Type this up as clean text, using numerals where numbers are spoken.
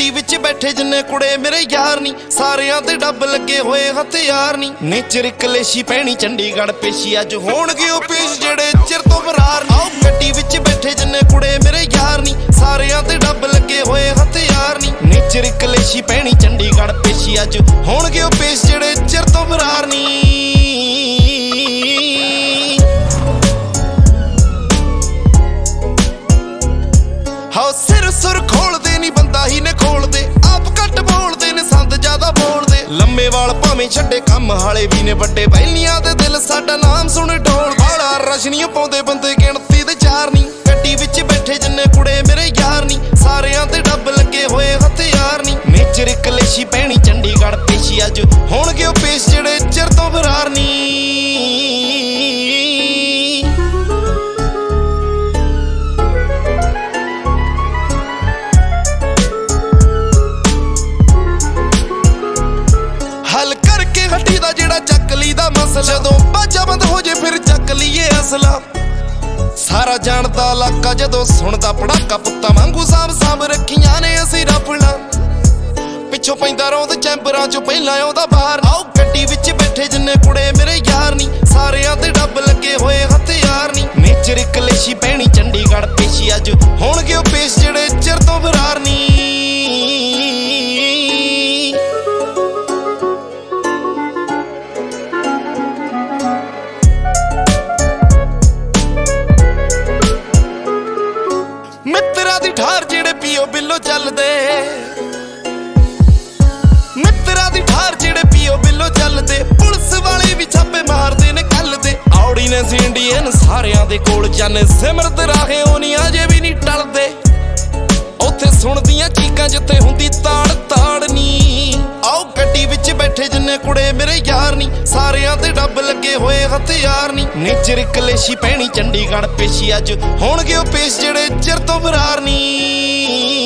ਗੱਡੀ ਵਿੱਚ ਬੈਠੇ ਜਿੰਨੇ ਕੁੜੇ ਮੇਰੇ ਯਾਰ ਨੀ, ਸਾਰਿਆਂ ਤੇ ਡੱਬ ਲੱਗੇ ਹੋਏ ਹਥਿਆਰ ਨੀ। ਨੇਚਰ ਕਲੇਸ਼ੀ ਪੈਣੀ ਚੰਡੀਗੜ੍ਹ ਪੇਸ਼ੀ, ਅੱਜ ਹੋਣਗੇ ਉਹ ਪੇਸ਼ ਜਿਹੜੇ ਚਿਰ ਤੋਂ ਫਰਾਰ ਨੀ। ਗੱਡੀ ਵਿੱਚ ਬੈਠੇ ਜਿੰਨੇ ਕੁੜੇ ਮੇਰੇ ਯਾਰ ਨੀ, ਸਾਰਿਆਂ ਤੇ ਡੱਬ ਲੱਗੇ ਹੋਏ ਹਥਿਆਰ ਨੀ। ਨੇਚਰ ਕਲੇਸ਼ੀ ਪੈਣੀ ਚੰਡੀਗੜ੍ਹ ਪੇਸ਼ੀ, ਅੱਜ ਹੋਣਗੇ ਉਹ ਪੇਸ਼ ਜਿਹੜੇ ਚਿਰ ਤੋਂ ਫਰਾਰ ਨੀ। ਹਾਓ ਸਿਰ ਸੁਰ ਖੋਲਦੇ ਨੀ ਬੰਦਾ ਹੀ ਨੇ ਖੋਲਦੇ, ਆਪ ਘੱਟ ਬੋਲਦੇ ਨੇ ਸੰਦ ਜ਼ਿਆਦਾ ਬੋਲਦੇ। ਲੰਮੇ ਵਾਲ ਭਾਵੇਂ ਛੱਡੇ ਕੰਮ ਹਾਲੇ ਵੀ ਨੇ ਵੱਡੇ, ਬੈਲੀਆਂ ਦੇ ਦਿਲ ਸਾਡਾ ਨਾਮ ਸੁਣ ਢੋਲ। ਬਾਲਾ ਰਸ਼ਨੀਆਂ ਪਾਉਂਦੇ ਬੰਦੇ ਗਿਣਤੀ ਦੇ ਚਾਰ ਨੀ। ਗੱਡੀ ਵਿੱਚ ਬੈਠੇ ਜਿੰਨੇ ਕੁੜੇ ਮੇਰੇ ਯਾਰ ਨੀ, ਸਾਰਿਆਂ ਤੇ ਡੱਬ ਲੱਗੇ ਹੋਏ ਹਥਿਆਰ ਨੀ। ਨੇਚਰ ਕਲੇਸ਼ੀ ਪੈਣੀ ਚੰਡੀਗੜ੍ਹ ਪੇਸ਼ੀ, ਅੱਜ ਹੋਣਗੇ ਉਹ ਪੇਸ਼ ਜਿਹੜੇ ਚਿਰ ਤੋਂ ਫਰਾਰ ਨੀ। ਹੱਲ ਕਰਕੇ ਹੱਟੀ ਦਾ ਜਿਹੜਾ ਚੱਕ ਲਈ ਦਾ ਮਸਲਾ, ਜਦੋਂ ਬਾਜਾ ਬੰਦ ਹੋ ਜੇ ਫਿਰ ਚੱਕ ਲਈਏ ਅਸਲਾ। ਸਾਰਾ ਜਾਣਦਾ ਇਲਾਕਾ ਜਦੋਂ ਸੁਣਦਾ ਪੜਾਕਾ, ਪੁੱਤਾਂ ਵਾਂਗੂ ਸਾਂਭ ਰੱਖੀਆਂ ਨੇ ਅਸੀਂ ਰਫਲਾਂ। ਪਿੱਛੋਂ ਪੈਂਦਾ ਰੌਂਦ ਚੈਂਬਰਾਂ ਚੋਂ ਪਹਿਲਾਂ ਆਉਂਦਾ ਬਾਹਰ। ਆਓ ਗੱਡੀ ਵਿੱਚ ਬੈਠੇ ਜਿੰਨੇ ਕੁੜੇ ਮੇਰੇ ਯਾਰ ਨੀ, ਸਾਰਿਆਂ ਤੇ ਡੱਬ ਲੱਗੇ ਹੋਏ ਹਥਿਆਰ ਨੀ। ਨੇਚਰ ਕਲੇਸ਼ੀ ਪੈਣੀ ਚੰਡੀਗੜ੍ਹ ਪੇਸ਼ੀ, ਅੱਜ ਹੋਣਗੇ ਉਹ ਪੇਸ਼ ਜਿਹੜੇ ਚਿਰ ਤੋਂ ਫਰਾਰ ਨੀ। ਮਿੱਤਰਾਂ ਦੀ ਠਾਰ ਜਿਹੜੇ ਪੀਓ ਬਿੱਲੋ ਚੱਲਦੇ, ਮਿੱਤਰਾਂ ਦੀ ਠਾਰ ਜਿਹੜੇ ਪੀਓ ਬਿੱਲੋ ਚੱਲਦੇ। ਪੁਲਿਸ ਵਾਲੇ ਵੀ ਛਾਪੇ ਮਾਰਦੇ ਨੇ ਕੱਲ ਦੇ। ਔੜੀ ਨੇ ਸੀ ਇੰਡੀਅਨ ਸਾਰਿਆਂ ਦੇ ਕੋਲ ਜਾਨੇ, ਸਿਮਰਤ ਰਾਹੇ ਉਹ ਨੀ ਅਜੇ ਵੀ ਨੀ ਟਲਦੇ। ਉੱਥੇ ਸੁਣਦੀਆਂ ਚੀਕਾਂ ਜਿੱਥੇ ਹੁੰਦੀ ਤਾੜ ਨੀ। ਆਓ ਗੱਡੀ ਵਿੱਚ ਬੈਠੇ ਜਿੰਨੇ ਕੁੜੇ ਮੇਰੇ ਯਾਰ ਨੀ, ਸਾਰਿਆਂ ਤੇ ਡੱਬ ਲੱਗੇ ਹੋਏ ਹਥਿਆਰ ਨੀ। ਨੇਚਰ ਕਲੇਸ਼ੀ ਪੈਣੀ ਚੰਡੀਗੜ੍ਹ ਪੇਸ਼ੀ, ਅੱਜ ਹੋਣਗੇ ਉਹ ਪੇਸ਼ ਜਿਹੜੇ ਚਿਰ ਤੋਂ ਫਰਾਰ ਨੀ।